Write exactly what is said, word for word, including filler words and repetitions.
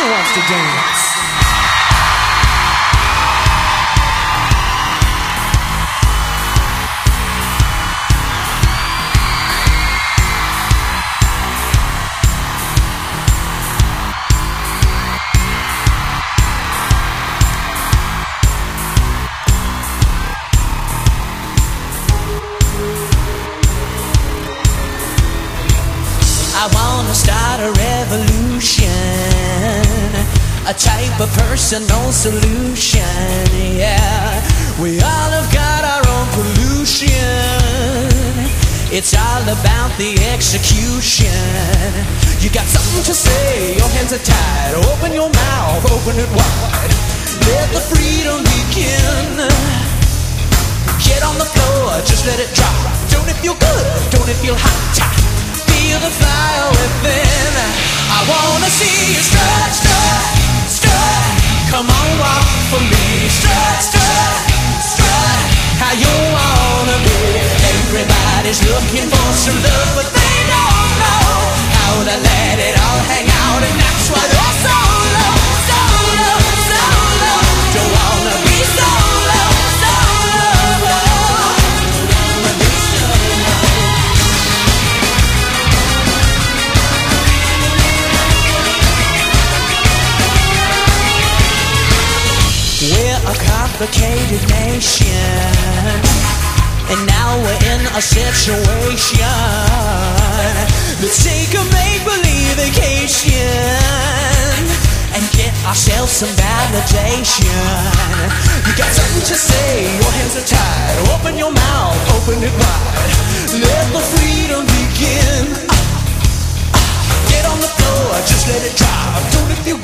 Who wants to dance? I wanna start a revolution, a type of personal solution, yeah. We all have got our own pollution. It's all about the execution. You got something to say, your hands are tied. Open your mouth, open it wide. Let the freedom begin. Get on the floor, just let it drop. Don't it feel good? Don't it feel hot? Feel the fire within. I wanna see you strut, strut, strut. Come on, walk for me. Strut, strut, strut. How you wanna be. Everybody's looking for some love, but they don't know how to let it all hang out, and that's why they're so low, so low, so low. Don't wanna be so low, so low. Don't wanna be so low. We're a complicated nation, and now we're in a situation. Let's take a make-believe vacation and get ourselves some validation. You got something to say, your hands are tied. Open your mouth, open it wide. Let the freedom begin. Get on the floor, just let it drop. Don't it feel